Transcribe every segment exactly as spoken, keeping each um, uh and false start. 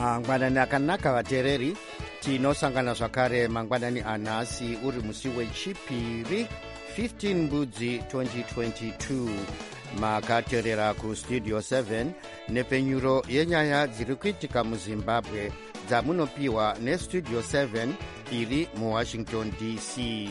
mangwanani akanaka vateereri, tinosangana zvakare mangwanani anhasi uri musi wechipiri fifteen mbudzi twenty twenty-two. Makateerera kustudio seven nepenyuro yenyaya dziri kuitika muzimbabwe dzamunopiwa nestudio seven iri muwashington D C.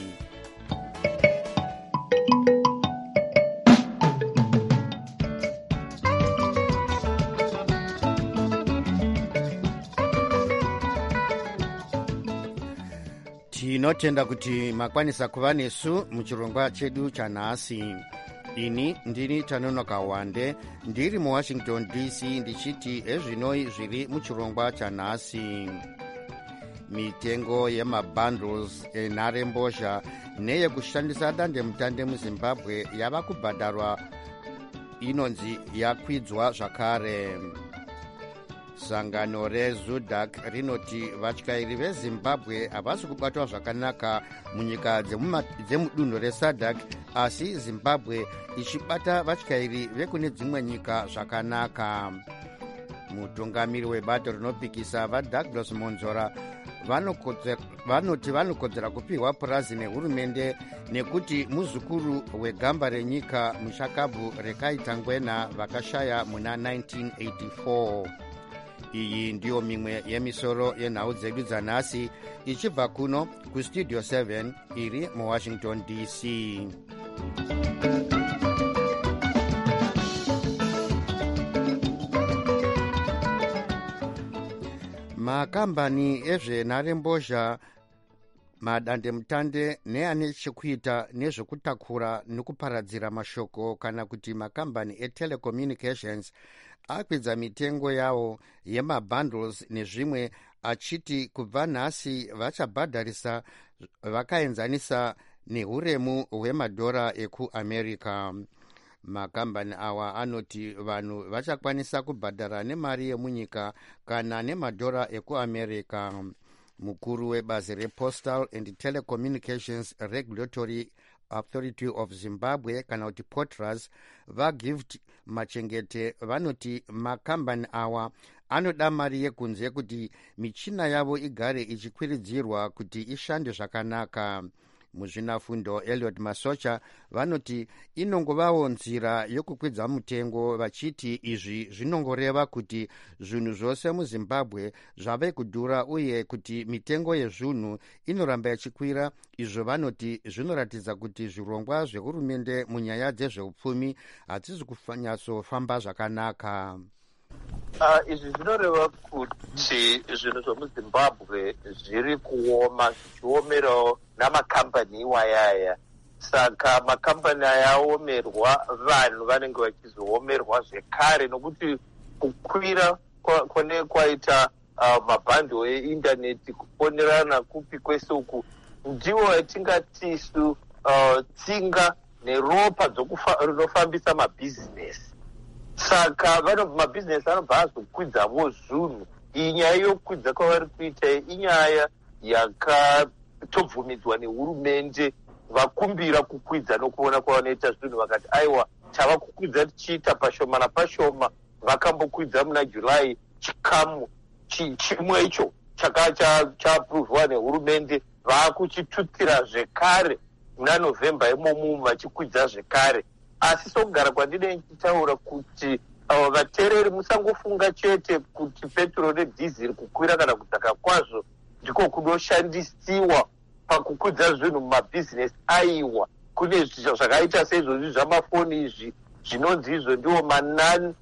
Tinotenda kuti makwanisa kuva nesu muchirongwa chedu chanhasi. Ini ndini Tanonoka Wande, ndiri muwashington D C, ndichiti ezvinoi zviri muchirongwa chanhasi. Mitengo yemabundles enharembozha neyekushandisa dandemutande muzimbabwe yava kubhadharwa, inonzi yakwidzwa zvakare. Sangano reZUDAC rinoti vatyairi vezimbabwe havasi kubatwa zvakanaka munyika dzemudunhu reSADC, asi zimbabwe ichibata vatyairi vekune dzimwe nyika zvakanaka. Mutungamiri webato rinopikisa vaDouglas Monzora vanoti vanokodzera kupiwa purazi nehurumende nekuti muzukuru wegamba renyika muchakabvu rekaita ngwena vakashaya muna nineteen eighty-four. Iyi ndiyo mimwe yemisoro yenhau dzedu dzanhasi ichibva kuno kustudio seven iri muwashington D C. Makambani ezvenharembozha, madandemutande neane chekuita nezvekutakura nekuparadzira mashoko kana kuti makambani etelecommunications akwidza mitengo yawo yemabundles nezvimwe, achiti kubva nhasi vachabhadharisa vakaenzanisa nehuremu hwemadhora ekuamerica. Makambani awa anoti vanhu vachakwanisa kubhadhara nemari yemunyika kana nemadhora ekuamerica. Mukuru webazi rePostal and Telecommunications Regulatory Authority of Zimbabwe kana kuti Potras, vaGift Machengete, vanoti makambani awa anoda mari yekunze kuti michina yavo igare ichikwiridzirwa kuti ishande zvakanaka. Muzvinafundo Elliot Masocha vanoti inongovawo nzira yokukwidza mutengo, vachiti izvi zvinongoreva kuti zvinhu zvose muzimbabwe zvave kudhura uye kuti mitengo yezvinhu inoramba ichikwira. Izvo vanoti zvinoratidza kuti zvirongwa zvehurumende munyaya dzezveupfumi hadzizi kunyatsofamba zvakanaka. Uh, izvi zvinoreva kuti zvinhu zvemuzimbabwe zviri kuoma, zvichiomerawo namakambani iwayaya. Saka makambani aya aomerwa, vanhu vanenge vachizoomerwa zvekare, nokuti kukwira kone kwaita uh, mabhandle eindaneti, kufonerana kupi kwese uku ndiwo atingatisu uh, tsinga neropa rinofambisa mabhizinesi. Saka vano mabhizinesi anobva azokwidzawo zvinhu. Iyi nyaya yokwidza kwavari kuita inyaya yakatobvumidzwa nehurumende, vakumbira kukwidza nokuona kwavanoita zvinhu, vakati aiwa tava kukwidza tichiita pashoma napashoma. Vakambokwidza muna July chikamu chimwe icho chaka chaapuruvhwa nehurumende, vaakuchitutsira zvekare muna November imomu vachikwidza zvekare. Asi sokugara kwandine nchitaura kuti avo vateereri musangofunga chete kuti petrol nedhiziri kukwira kana kudzaka kwazvo ndiko kunoshandisiwa pakukwidza zvinhu mumabhizinesi. Aiwa, kune zvakaita seizvozvi zvamafoni izvi zvinonzi izvo ndiwo manon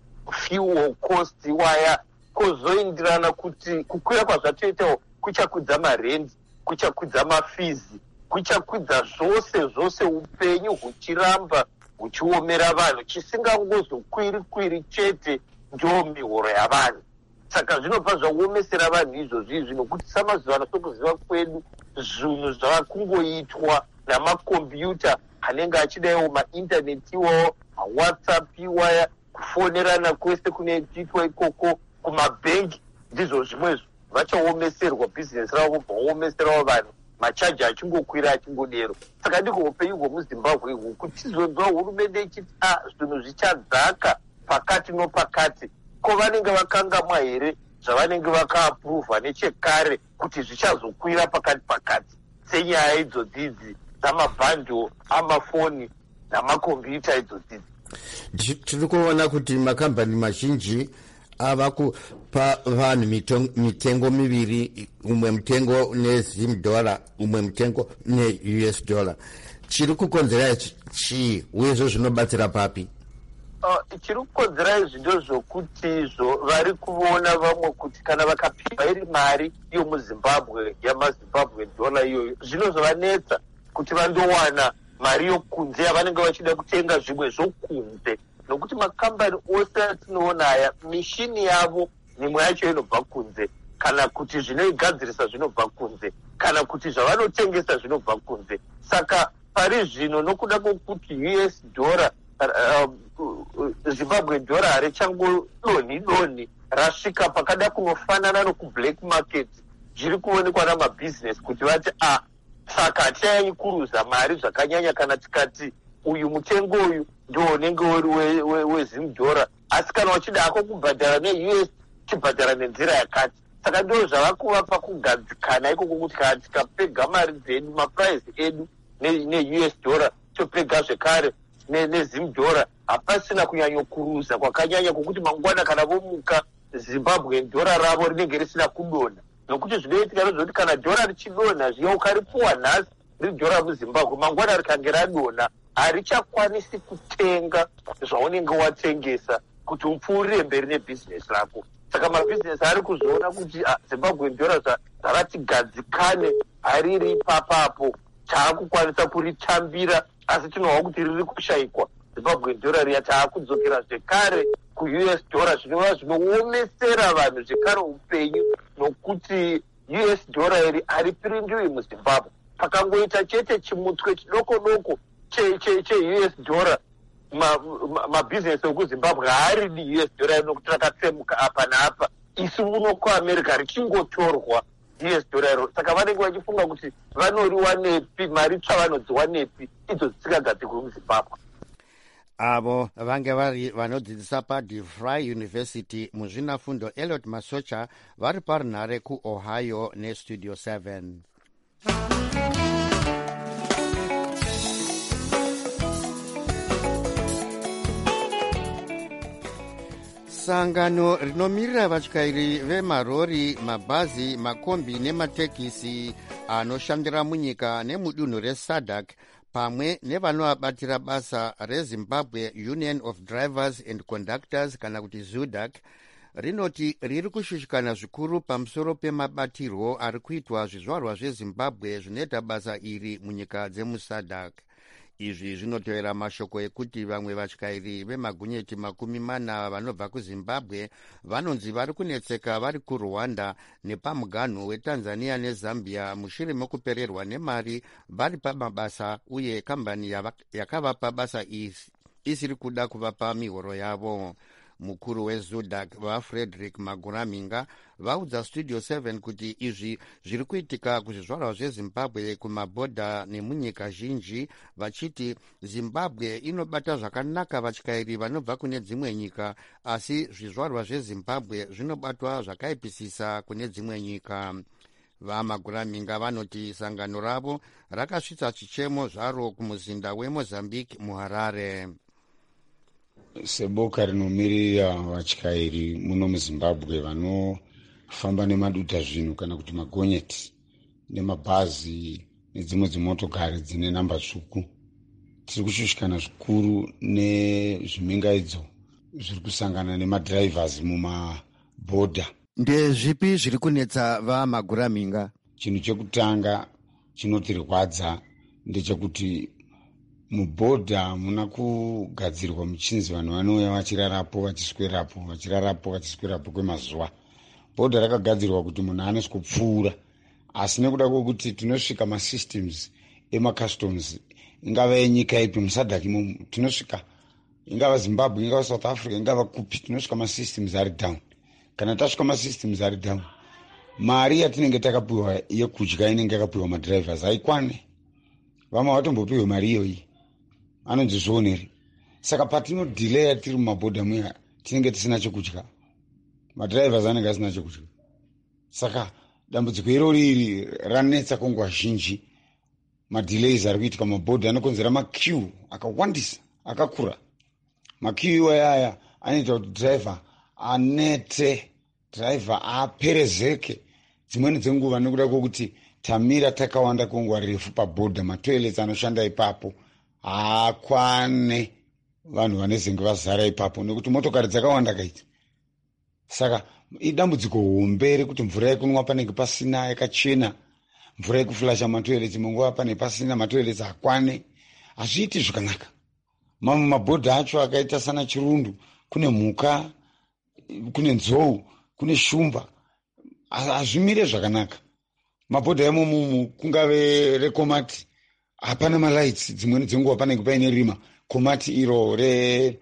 fuel cost waya, kozoindirana kuti kukwira kwazvatoitawo kuchakwidza marendi, kuchakwidza mafizi, kuchakwidza zvose zvose, upenyu huchiramba huchiomera vanhu, chisingangozokwiri kwiri chete ndio mihoro yavanhu. Saka zvinobva zvaomesera vanhu izvozvi izvi, nokuti samazuva ano sokuziva kwedu zvinhu zvavakungoitwa namakombiyuta anenge achidaiwo maindaneti iwawo, mawhatsapp iwaya, kufonerana kwese kunoitwa ikoko kumabhengi, ndizvo zvimwezvo vachaomeserwa bhizinesi ravo, vobva vaomeserawo vanhu, machaji achingokwira achingodero. Saka ndiko upenyu hwemuzimbabwe ihwu, kuti tizonzwa hurumende ichiti a zvinhu zvichadzaka pakati nopakati. Ko vanenge vakangamwa here zvavanenge vakaapuruvha nechekare kuti zvichazokwira pakati pakati senyaya idzodzidzi dzamabhandle amafoni namakombiyuta idzodzidzi. Tiri kuona kuti makambani mazhinji ava kupa vanhu mitengo miviri, umwe mutengo nezim dollar, umwe mutengo ne-U S dollar. Chiri kukonzera chii uye izvo zvinobatsira papi? Uh, chiri kukonzera izvi ndozvokuti zvo vari kuona vamwe kuti kana vakapiwa iri mari yomuzimbabwe yamazimbabwe dollar iyoyo zvinozovanetsa kuti vandowana mari yokunze yavanenge vachida kutenga zvimwe zvokunze, nokuti makambani ose atinoona aya mishini yavo mimwe yacho inobva kunze, kana kuti zvinoigadzirisa zvinobva kunze, kana kuti zvavanotengesa zvinobva kunze. Saka pari zvino nokuda kwokuti U S dollar uh, uh, Zimbabwe dollar harichangodonhi donhi rasvika pakada kunofanana nokublack market, zviri kuonekwa namabhizinesi kuti vati ah, saka hatiyanyi kuruza mari zvakanyanya kana tikati uyu mutengo uyu ndo unenge uri wezim dollar, asi kana uchida hako kubhadhara ne-U S chibhadhara nenzira yakati. Saka ndo zvava kuva pakugadzikana ikoko kuti kana tikapega mari dzedu mapuraizi edu ne-U S dollar topega zvekare nezim dollar, hapasina kunyanyokuruza kwakanyanya kwokuti mangwana kana vomuka Zimbabwe dollar ravo rinenge risina kudonha, nokuti zvinoitika ndozvekuti kana dhora richidonha zviya ukaripuwa nhasi riri dhora muzimbabwe mangwana rikange radonha harichakwanisi kutenga zvaunenge watengesa kuti upfuurire mberi nebhizinesi rako. Saka mabhizinesi ari kuzoona kuti ah, Zimbabwe dhora zvavati gadzikane hariri papapo taakukwanisa kuritambira, asi tinohwa kuti riri kushayikwa. Zimbabwe dhora riya taakudzokera zvekare ku-U S dollar, zvinova zvinoomesera vanhu zvekare upenyu, nokuti U S dollar iri haripirindiwi muZimbabwe. Pakangoita chete chimutwe chidoko doko che-U S dollar, mabhizinesi okuzimbabwe haaridi U S dollar iri nokuti rakatsemuka apa naapa, isu muno kuamerica richingotorwa U S dollar iro. Saka vanenge vachifunga kuti vanoriwa nepi, mari tsvavanodziwa nepi idzo dzisikagadzirwe muZimbabwe. Avo vange vari vanodzidzisa paDeVry University muzvinafundo Elliot Masocha vari parunhare kuOhio neStudio seven. Sangano rinomirira vatyairi vemarori, mabhazi, makombi nematekisi anoshandira munyika nemudunhu reSADC pamwe nevanoabatira basa reZimbabwe Union of Drivers and Conductors kana kuti ZUDAC rinoti riri kushushikana zvikuru pamusoro pemabatirwo ari kuitwa zvizvarwa zveZimbabwe zvinoita basa iri munyika dzemuSADC. Izvi zvinotevera mashoko ekuti vamwe vatyairi vemagonyeti makumi mana vanobva kuZimbabwe vanonzi vari kunetseka vari kuRwanda nepamuganhu weTanzania neZambia mushure mekupererwa nemari vari pamabasa, uye kambani yakavapa basa isiri kuda kuvapa mihoro yavo. Mukuru weZUDAC vaFrederick Maguraminga vaudza Studio seven kuti izvi zviri kuitika kuzvizvarwa zveZimbabwe kumabhodha nemunyika zhinji, vachiti Zimbabwe inobata zvakanaka vatyairi vanobva kune dzimwe nyika, asi zvizvarwa zveZimbabwe zvinobatwa zvakaipisisa kune dzimwe nyika. VaMaguraminga vanoti sangano ravo rakasvitsa chichemo zvaro kumuzinda weMozambique muHarare. Seboka rinomirira vatyairi muno muZimbabwe vanofamba nemaduta zvinhu kana kuti magonyeti nemabhazi nedzimwe dzimotokari dzine namba tsvuku, tiri kushushikana zvikuru nezvimingaidzo zviri kusangana nemadhiraivhasi mumabhodha. Ndezvipi zviri kunetsa vaMaguraminga? Chinhu chekutanga chinotirwadza ndechekuti mubhodha muna kugadzirwa muchinzi vanhu vanouya vachirarapo vachiswerapo vachirarapo vachiswerapo kwemazuva. Bhodha rakagadzirwa kuti munhu anosvikopfuura, asi nekuda kwokuti tinosvika masystems emacustoms ingava yenyika ipi musadhaki imomo tinosvika, ingava Zimbabwe ingava South Africa ingava kupi, tinosvika masystems ari down. Kana tasvika masystems ari down, mari yatinenge takapiwa yekudya inenge yakapiwa madhiraivhasi haikwane. Vamwe vatombopiwe mari iyoyi anonzi zvioneri. Saka patinodhileya tiri mumabhodha muya tinenge tisina chekudya. madhiraivhasi anenge asina chekudya. Saka dambudziko irori iri ranetsa kwenguva zhinji. Madelays ari kuitika mabhodhi anokonzera maqueue akawandisa akakura. Maqueue iwaya aya anoita kuti dhiraivha anete, dhiraivha aperezeke dzimweni dzenguva nekuda kwokuti tamira takawanda kwenguva refu pabhodha. Matoilets anoshanda ipapo haakwane vanhu vanezenge vazara ipapo nekuti motokari dzakawanda kaiti. Saka idambudziko hombe rekuti mvura yekunwa panenge pasina yakachena, mvura yekufulasha matoilets munguva pane pasina, matoilets hakwane, hazviiti zvakanaka. Mamwe mabhodhi acho akaita sana Chirundu kune mhuka, kune nzou, kune shumba, hazvimire zvakanaka. Mabhodhi aimomo kungave rekomati hapana malights, dzimweni dzenguva panenge paine rima. Komati iro re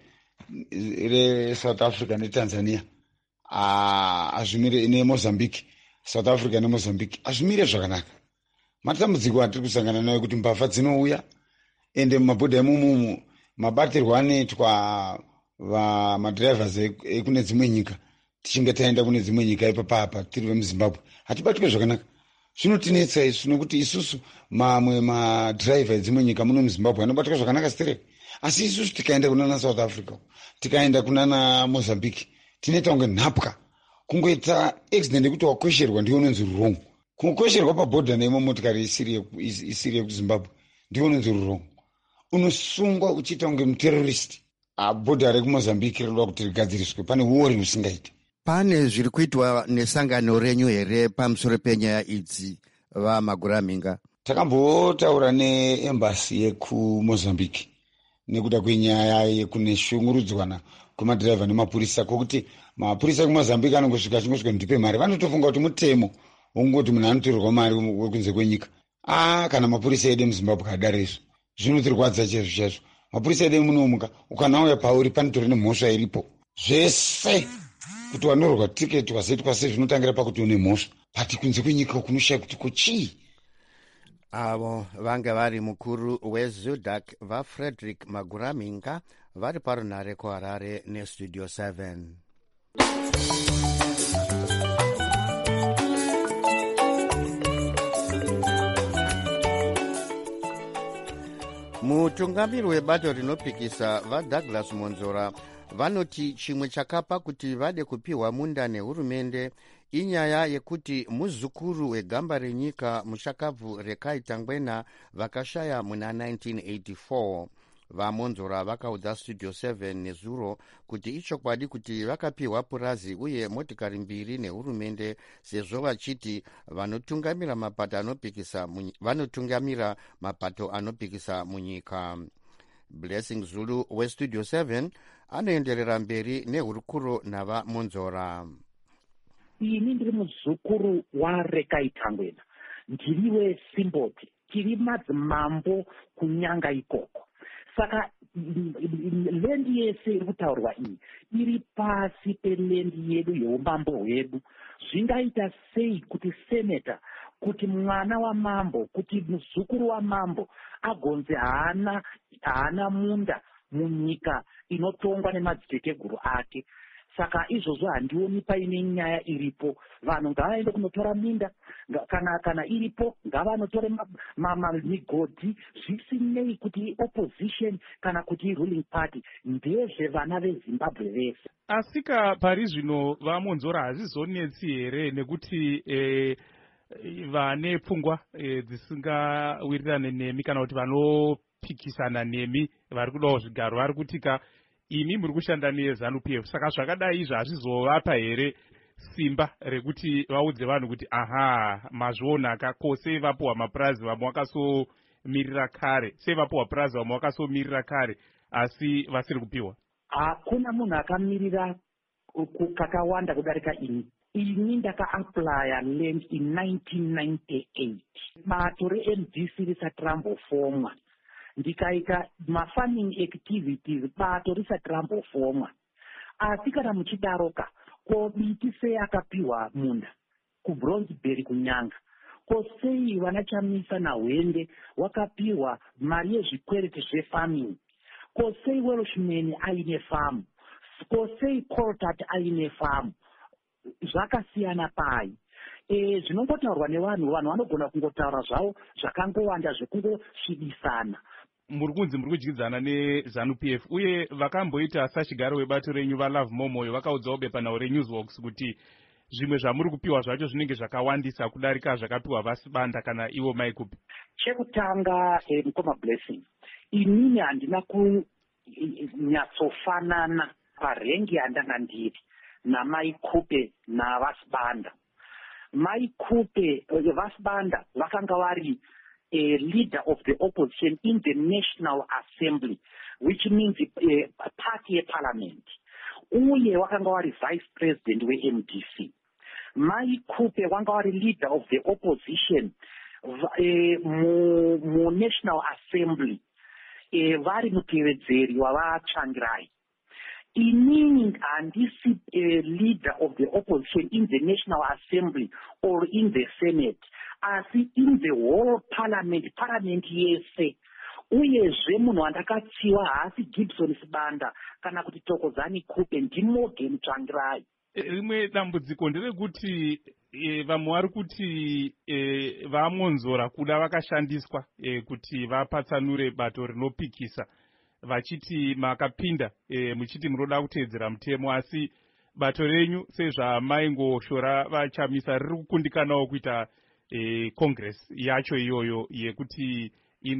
reSouth Africa neTanzania hazvimire, neMozambique, South Africa neMozambique hazvimire zvakanaka. Matambudziko atiri kusangana nayo kuti mbavha dzinouya ende mumabhodhi aimomo mabatirwo anoitwa vamadhiraivhas ekune dzimwe nyika. Tichinge taenda kune dzimwe nyika ipapapa tiri vemuZimbabwe hatibatwe zvakanaka. Zvinotinetsa isu nokuti isusu mamwe madhiraivha edzimwe nyika muno muZimbabwe anobatwa zvakanaka stereke. Asi isusu tikaenda kunana South Africa, tikaenda kunana Mozambique, tinoita kunge nhapwa. Kungoita accident yekuti wakwesherwa ndiwo unonzi rurongo. Kungokwesherwa pabhodha neimo motikari isiri yekuZimbabwe ndiwo unonzi rurongo. Unosungwa uchiita kunge muterrorist. Bhodha rekuMozambique rinoda kuti rigadziriswe, pane uori husingaiti. Pane zviri kuitwa nesangano renyu here pamusoro penyaya idzi vaMaguraminga? Takambotaura neembasi yekuMozambique nekuda kwenyaya yekuneshungurudzwana kwemadhiraivha nemapurisa, kwokuti mapurisa ekuMozambique anongosvika achingosvika ndipe mari. Vanotofunga kuti mutemo wongoti munhu anotorerwa mari wekunze kwenyika. Ah, kana mapurisa edu muZimbabwe adaro izvo zvinotirwadza chaizvo chaizvo. Mapurisa edu munomuka ukanauya pauri panotori nemhosva iripo zvese, kuti wanorwa tiketi wazoitwa sei zvinotangira pakuti une mhosva, pati kunze kwenyika kunoshaya kuti kuchii. Avo vanga vari mukuru weZUDAC vaFrederick Maguraminga vari parunare kuHarare neStudio seven. Mutungamiri webato rinopikisa vaDouglas Monzora vanoti chimwe chakapa kuti vade kupiwa munda nehurumende inyaya yekuti muzukuru wegamba renyika mushakabvu reKaitangwena vakashaya muna nineteen eighty-four. VaMonzora vakaudza Studio seven nezuro kuti ichokwadi kuti vakapiwa purazi uye motikari mbiri nehurumende sezvo vachiti vanotungamira mapato anopikisa vanotungamira mapato anopikisa munyika. Blessing Zulu weStudio seven anoenderera mberi nehurukuro navaMonzora. Ini ndiri muzukuru waRekaitangwena, ndiriwe Simboti, tiri madzimambo kunyanga ikoko. Saka lendi yese iri kutaurwa iyi iri pasi pelendi yedu yeumambo hwedu. Zvingaita sei kuti seneta, kuti mwana wamambo, kuti muzukuru wamambo agonze haana haana munda munyika inotongwa nemadziteteguru ake? Saka izvozvo handioni paine nyaya iripo. Vanhu ngavaende kunotora minda, kana kana iripo ngavanotore migodhi, zvisinei kuti opposition kana kuti ruling party, ndezve vana veZimbabwe vese. Asika pari zvino vaMonzora hazvizonetsi here nekuti eh, vane pfungwa eh, dzisingawirirane nemi kana kuti vanopikisana nemi vari kudawo zvigaro vari kutika imi muri kushanda neZANU P F, saka zvakadai izvo hazvizovapa here simba rekuti vaudze vanhu kuti aha mazvionaka ko sei vapuwa mapurazi vamwe vakasomirira kare, sei vapuwa purazi vamwe vakasomirira kare asi vasiri kupiwa? Hakuna munhu akamirira kakawanda kudarika ini. Ini ndakaaplya land in nineteen ninety-eight. Bato re-M D C risati rambofomwa. Ndikaita mafarming activities bato risati rambofomwa. Asi kana muchidaroka, ko biti sei akapiwa munda kuBronsberry kunyanga, ko sei vana Chamisa naHwende wakapiwa mari yezvikwereti zvefarming, ko sei Welshman aine famu, ko sei Coltart aine famu. zvakasiyana pai. E, zvinongotaurwa nevanhu vanhu vanogona kungotaura zvavo zvakangowanda zvekungosvibisana. Muri kunzi muri kudyidzana nezanu P F uye vakamboita sachigaro webato renyu vaLove Momoyo vakaudzawo bepanhau reNewsWalks kuti zvimwe zvamuri kupiwa zvacho zvinenge zvakawandisa kudarika zvakapiwa Vasibanda kana ivo Maikupi. Chekutanga eh, Mukoma Blessing, inini handina kunyatsofanana parengi yandanga ndiri naMaikupe naVasibanda. Maikupe uh, Vasibanda vakanga vari a leader of the opposition in the National Assembly, which means a, a party parliament. Uye wakanga vari vice president we-M D C. Maikupe wanga vari leader of the opposition uh, mu, mu National Assembly, uh, vari mutevedzeri wavaTsvangirai. Inini handisi a leader of the opposition in the National Assembly or in the Senate, asi in the whole parliament, parliament yese. Uyezve munhu wandakatsiwa haasi Gibson Sibanda kana kuti Thokozani Kupe, ndimogeni Tsvangirai. Rimwe dambudziko nderekuti e, vamwe vari kuti e, vamonzora kuda vakashandiswa e, kuti vapatsanure bato rinopikisa, vachiti makapinda e, muchiti munoda kuteedzera mutemo, asi bato renyu sezvamaingoshora vachamisa riri kukundikanawo kuita e, congress yacho iyoyo yekuti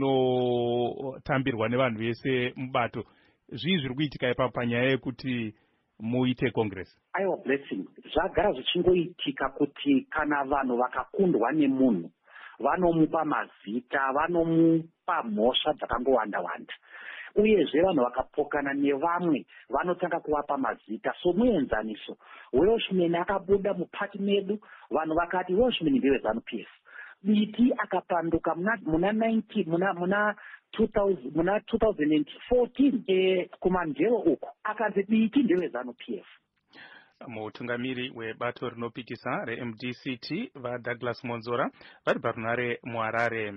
inotambirwa nevanhu vese mubato. Zvii zviri kuitika ipapo panyaya yekuti muite congress? Aiwa Blessing, zvagara zvichingoitika kuti kana vanhu vakakundwa nemunhu vanomupa mazita, vanomupa mhosva dzakangowanda-wanda. Uyezve vanhu vakapokana nevamwe vanotanga kuvapa mazita. So muenzaniso, Welshman akabuda mupati medu, vanhu vakati Welshman ndeweZanu P F. Biti akapanduka muna muna nineteen muna muna two thousand muna twenty fourteen eh kumandero uko akanzi Biti ndeweZanu P F. Mutungamiri webato rinopikisa re-M D C T vaDouglas Monzora vari parunare muHarare.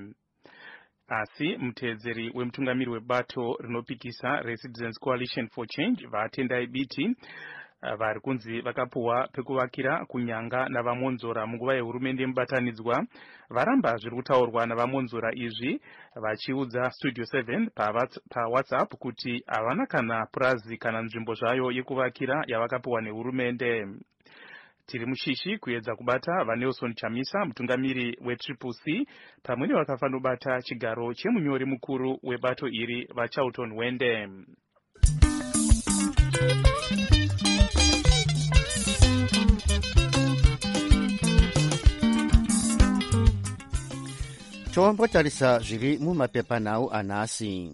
Asi muteedzeri wemutungamiri webato rinopikisa reCitizens Coalition for Change vaTendai Biti vari kunzi vakapuwa pekuvakira kunyanga navamonzora munguva yehurumende mubatanidzwa varamba zviri kutaurwa navamonzora izvi, vachiudza Studio seven paWhatsApp kuti havana kana purazi kana nzvimbo zvayo yekuvakira yavakapuwa nehurumende. Tiri mushishi kuedza kubata vaNelson Chamisa mutungamiri weTriple C pamwe nevakafanobata chigaro chemunyori mukuru webato iri vaCharlton Wende. Tombotarisa zviri mumapepanhau anhasi.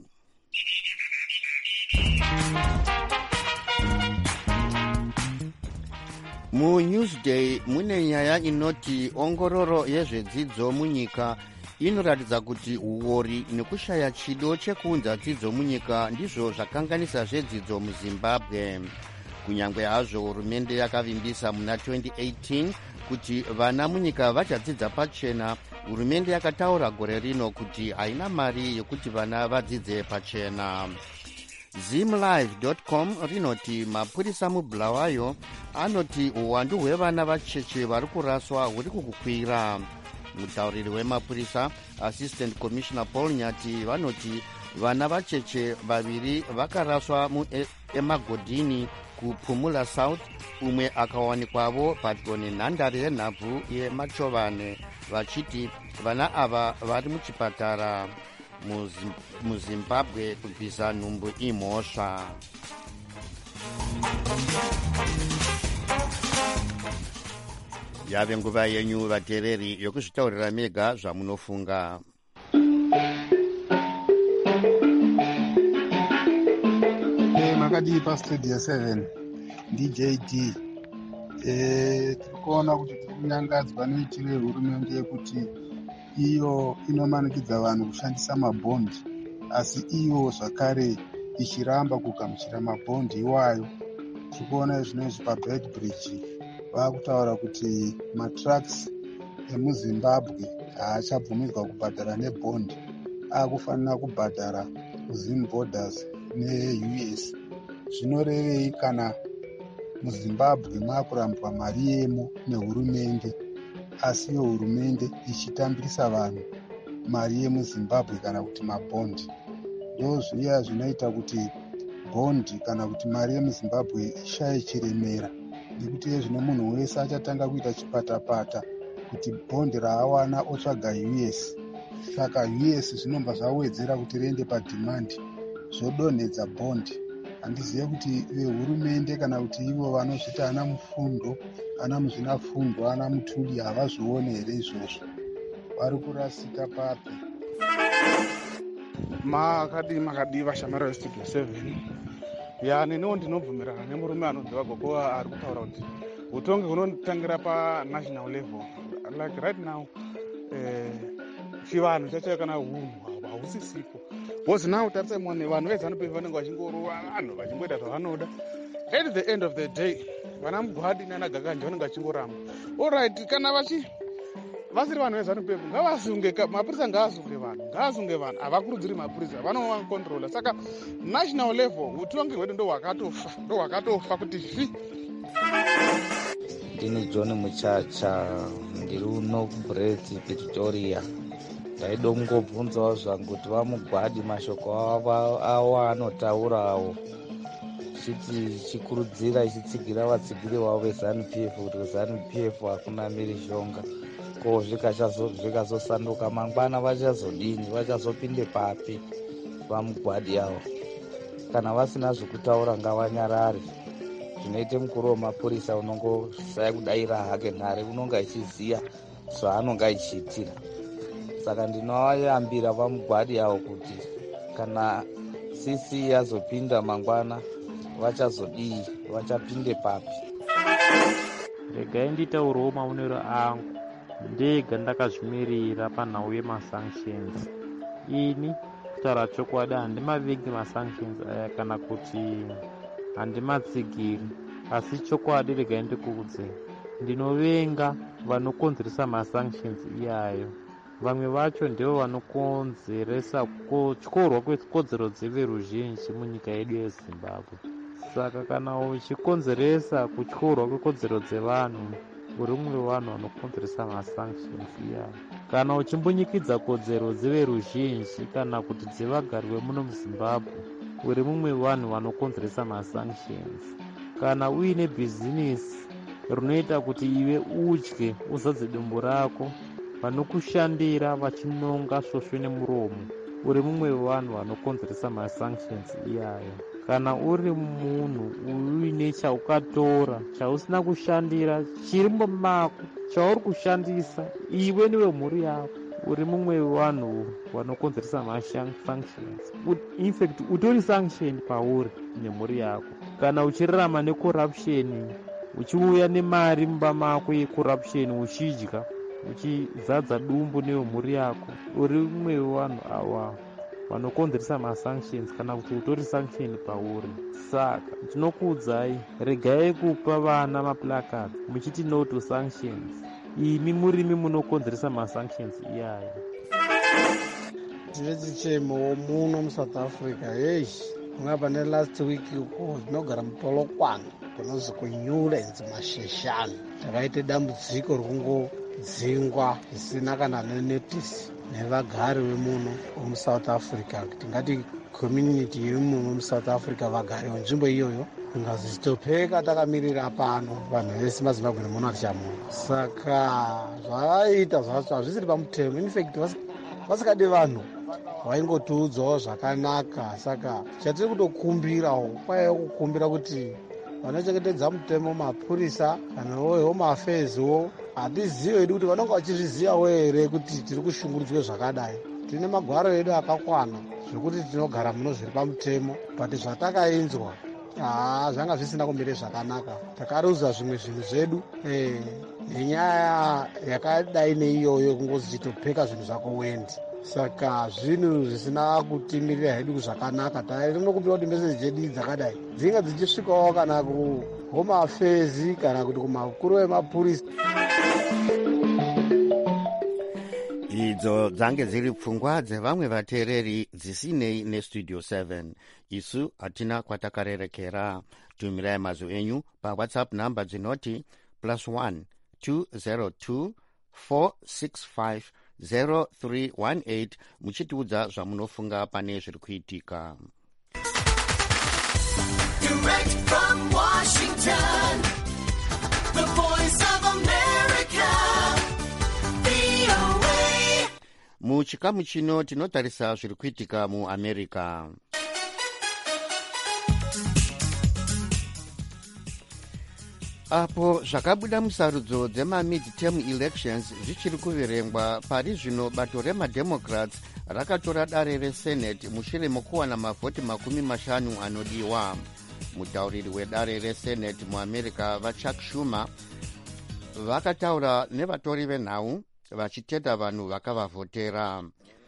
MuNewsday mune nyaya inoti ongororo yezvedzidzo munyika inoratidza kuti uori nekushaya chido chekuunza dzidzo munyika ndizvo zvakanganisa zvedzidzo muZimbabwe. Kunyange hazvo hurumende yakavimbisa muna twenty eighteen kuti vana munyika vachadzidza pachena, hurumende yakataura gore rino kuti haina mari yekuti vana vadzidze pachena. Zimlive dot com rinoti mapurisa muBulawayo anoti uwandu hwevana vacheche vari kuraswa huri kukwira. Mutauriri wemapurisa Assistant Commissioner Paul Nyati vanoti vana vacheche vaviri vakaraswa emagodhini kuPhumula South, umwe akawanikwavo padyo nenhandare yenhabvu yeMachovane, vachiti vana ava vari muchipatara muZimbabwe kubvisa nhumbu imhosva. Yave nguva yenyu vateereri yokuzvitaurira mega zvamunofunga. Hey, makadi paStudio seven D J D. Eh, tikuona kuti tikunyangadzwa neitire hurumende yekuti iyo inomanikidza vanhu kushandisa mabhondi, asi iyo zvakare ichiramba kugamuchira mabhondi iwayo. Tikuona zvinezvi paBedbridge vakutaura kuti matraks emuZimbabwe haachabvumirwa kubhadhara nebhondi, akufanira kubhadhara kuZim Borders neU S. Zvinorevei kana muzimbabwe maakurambwa mari yemo nehurumende, asi iyo hurumende ichitambirisa vanhu mari yemuzimbabwe kana kuti mabhondi. Ndo zviya zvinoita kuti bhondi kana kuti mari yemuzimbabwe ishaye chiremera, nekuti zvino munhu wese achatanga kuita chipatapata kuti bhondi raawana otsvaga U S. Saka U S zvinomba zvawedzera kuti riende padhimandi, zvodonhedza bhondi. Handizive kuti vehurumende kana kuti ivo vanozvita ana mufundo, ana muzvinafundo, ana mutuli havazvione here izvozvo? Vari kurasika papi? makadi makadi vashamari vestudio seven. Ya nenewo ndinobvumirana nemurume anonziva gogowa ari kutaura kuti utongi hunotangira panational level. Like right now eh, chivanhu chacho kana hunhu hausisipo. Because now tarisa imwe vanhu veZANU-P F vanenge vachingorova vanhu vachingoita zvavanoda. At the end of the day vana Mugwadi nana Gakanje vanenge vachingoramba. Alright, kana vachi vasiri vanhu veZANU-P F ngavasunge, mapurisa ngaasunge vanhu, ngaasunge vanhu, havakurudziri mapurisa, vanovankontrola. Saka national level utongi hwedu ndo hwakatofa, ndo hwakatofa kuti zvi. Ndini John Muchacha, ndiri uno kuBreti Pretoria. Ndaido kungobvunzawo zvangu kuti vaMugwadi mashoko avo anotaurawo chiti chikurudzira ichitsigira vatsigiri vavo veZANU-P F kuti ZANU-P F hakuna miri shonga. Ko zvikazosanduka mangwana vachazodini, vachazopinde papi vaMugwadi avo? Kana vasina zvokutaura ngavanyarare. Zvinoite mukuru wemapurisa unongosaya kudaira hake nhare, unonga achiziya zvaanonga achiitira. Saka ndinovayambira vaMugwadi avo kuti kana C C yazopinda mangwana vachazodii, vachapinde papi? Regai nditaurawo maonero angu ndega ndakazvimirira panhau yemasanctions. Ini kutaura chokwadi handimavingi masanctions aya kana kuti handimatsigiri, asi chokwadi regai ndikuudze, ndinovenga vanokonzeresa masanctions iyayo. Vamwe vacho ndivo vanokonzeresa kutyorwa kwekodzero dzeveruzhinji munyika yedu yeZimbabwe. Saka kana uchikonzeresa kutyorwa kwekodzero dzevanhu, uri mumwe wevanhu vanokonzeresa masanctions iyayo. Kana uchimbonyikidza kodzero dzeveruzhinji kana kuti dzevagari vemuno muZimbabwe, uri mumwe wevanhu vanokonzeresa masanctions. Kana uine bhizinesi rinoita kuti ive udye uzadze dumbu rako, vanokushandira vachinonga svosve nemuromo, uri mumwe wevanhu vanokonzeresa masanctions iyayo. Kana uri munhu uine chaukatora chausina kushandira chiri mumako chauri kushandisa iwe nevemhuri yako, uri mumwe wevanhu vanokonzeresa masanctions. In fact utori sanction pauri nemhuri yako. Kana uchirarama necorruption, uchiuya nemari mumba mako yecorruption uchidya, uchizadza dumbu nevemhuri yako, uri mumwe wevanhu ava vanokonzeresa masanctions kana kuti utori sanction pauri. Saka ndinokuudzai, regai kupa vana maplacards muchiti no to sanctions. Imi murimi munokonzeresa masanctions iyayo. Tivechichemo muno muSouth Africa, hey, ungapa ne last week uko tinogara muPolokwane kunonzi kuNewlands Masheshani. Takaite dambudziko rokungodzingwa zvisina kana nenotice nevagari vemuno vemuSouth Africa. Tingati community yemuno muSouth Africa vagari venzvimbo iyoyo ingazitopeka takamirira pano vanhu vese maZimbabwe nemuno tichamuno. Saka zvavaita zvacho hazvisiri pamutemo. In fact vasikade vanhu vaingotiudzawo zvakanaka. Saka chatiri kutokumbirawo kwaiva kukumbira kuti vanochengetedza mutemo, mapurisa kana home affairs wo, hatizive hedu kuti vanonga vachizvizivawo here kuti tiri kushungurudzwa zvakadai. Tine magwaro edu akakwana zvokuti tinogara muno zviri pamutemo, but zvatakainzwa haa zvanga zvisina kumira zvakanaka. Takaruza zvimwe zvinhu zvedu nenyaya yakadai neiyoyo kungozi chitopfeka zvinhu zvako wendi. Saka zvinhu zvisina kutimirira hedu zvakanaka. Tinokumbira kuti meseji dzedu dzakadai dzinga dzichisvikawo kana kuhome affairs kana kuti kumakuru vemapurisa. Idzo dzange dziri pfungwa dzevamwe vateereri dzisinei neStudio seven. Isu hatina kwatakarerekera. tumirai mazwi enyu pa WhatsApp namba dzinoti plus one two zero two four six five zero three one eight muchitiudza zvamunofunga pane zviri kuitika. Direct from Washington, the voice of America, V O A. Muchikamu chino tinotarisa zviri kuitika muAmerica. Apo zvakabuda musarudzo dzema-mid-term elections zvichiri kuverengwa, pari zvino bato remademocrats rakatora dare resenate mushure mokuwana mavhoti makumi mashanu anodiwa. Mutauriri wedare resenate muamerica vachuck schumer vakataura nevatori venhau vachiteta vanhu vakavavhotera.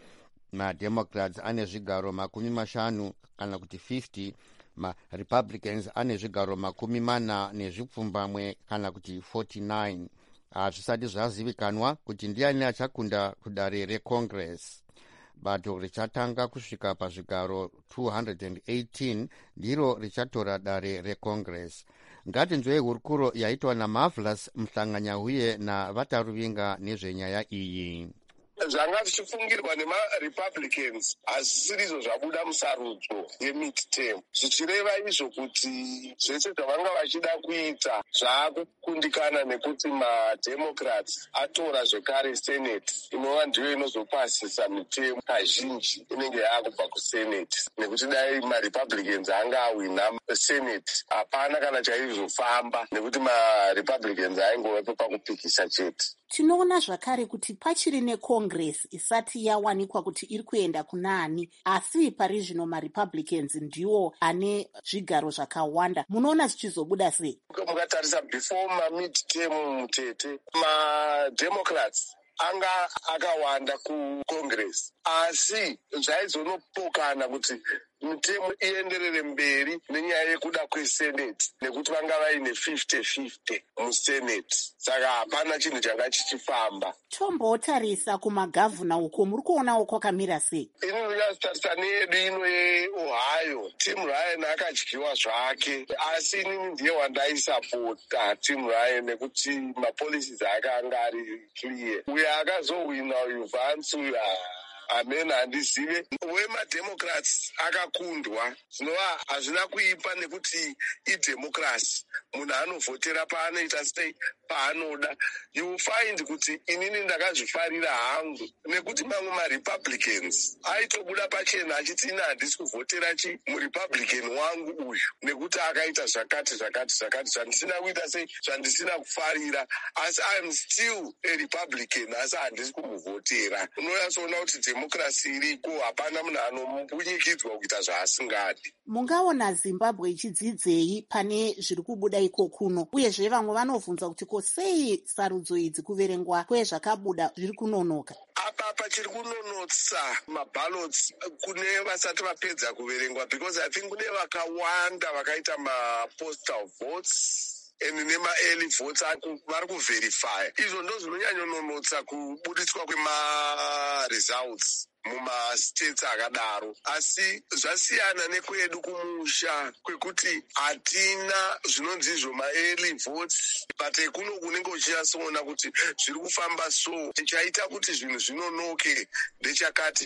Mademocrats ane zvigaro makumi mashanu kana kuti fifty, maRepublicans ane zvigaro makumi mana nezvipfumbamwe kana kuti forty-nine. Hazvisati zvazivikanwa kuti ndiani achakunda kudare reCongress. Bato richatanga kusvika pazvigaro two hundred eighteen ndiro richatora dare reCongress. Ngatinzwei hurukuro yaitwa naMarvelous Mhlanganyauye navataruvinga nezvenyaya iyi. Zvanga zvichifungirwa nemaRepublicans hazvisirizo zvabuda musarudzo yemid-term, zvichireva izvo kuti zvese zvavanga vachida kuita zvaakukundikana nekuti maDemocrats atora zvekare senate inova ndiyo inozopasisa mid-term kazhinji inenge yaakubva kusenate, nekuti dai maRepublicans anga awina senate hapana kana chaizofamba nekuti maRepublicans aingovepo pakupikisa chete. Tinoona zvakare kuti pachiri neCongress isati yawanikwa kuti iri kuenda kunaani, asi pari zvino maRepublicans ndiwo ane zvigaro zvakawanda. Munoona zvichizobuda sei? Mukatarisa before ma-mid-term mutete, maDemocrats anga akawanda kuCongress, asi zvaizonopokana kuti mitemo ienderere mberi nenyaya yekuda kwesenate nekuti vanga vaine fifty fifty musenate, saka hapana chinhu changa chichifamba. Tombotarisa kumagavhuna uko, muri kuonawo kwakamira sei? Ini ndinyatarisa neyedu ino yeOhio, Tim Ryan akadyiwa zvake, asi inini ndiye wandaisapota Tim Ryan nekuti mapolicies akanga ari clear. Uyo akazowina uyu Vance uyu amene handizive. WeMaDemocrats akakundwa, zvinova hazvina kuipa nekuti idemocracy, munhu anovhotera paanoita sei paanoda. You will find kuti inini ndakazvifarira hangu nekuti mamwe maRepublicans aitobuda pachena achiti ina handisi kuvhotera chi muRepublican wangu uyu nekuti akaita zvakati zvakati zvakati zvandisina kuita sei zvandisina kufarira, asi I am still a Republican asi handisi kumuvhotera. Unoyasoona kuti democracy iriko, hapana munhu anombunyikidzwa kuita zvaasingadi. Mungaona Zimbabwe ichidzidzei pane zviri kubuda iko kuno, uyezve vamwe vanovhunza kuti ko sei sarudzo idzi kuverengwa kwezvakabuda zviri kunonoka? Apa pachiri kunonotsa maballots kune vasati vapedza kuverengwa, because I think kune vakawanda vakaita mapostal votes and nema-early votes vari kuverify. Izvo ndo zvinonyanyononotsa kubuditswa kwema-results mumastates akadaro, asi zvasiyana nekwedu kumusha kwekuti hatina zvinonzi izvo ma-early votes, but kuno kunenge uchinyatsoona kuti zviri kufamba so. Chaita kuti zvinhu zvinonoke ndechakati.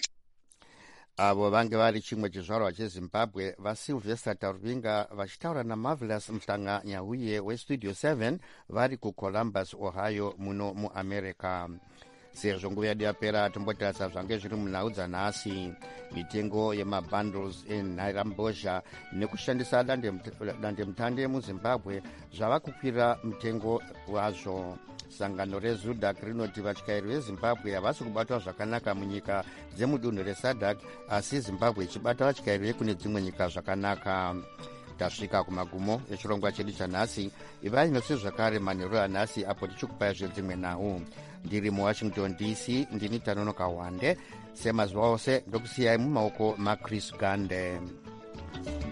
Avo vange vari chimwe chizvarwa cheZimbabwe vaSylvester Taruvinga vachitaura naMarvelous Mhlanganyauye weStudio seven vari kuColumbus, Ohio muno muAmerica. Sezvo nguva yedu yapera, tombotarisa zvange zviri munhau dzanhasi. Mitengo yemabundles enharambozha nekushandisa dandemutande muZimbabwe zvava kukwira mutengo wazvo. Sangano reZUDAC rinoti vatyairi veZimbabwe havasi kubatwa zvakanaka munyika dzemudunhu reSADC, asi Zimbabwe ichibata vatyairi vekune dzimwe nyika zvakanaka. Tasvika kumagumo echirongwa chedu chanhasi. Ivai nose zvakare manheru anhasi apo tichikupai zvedzimwe nhau. Ndiri muWashington D C, ndini Tanonoka Wande. Semazuva ose ndokusiyai mumaoko maChris Gande.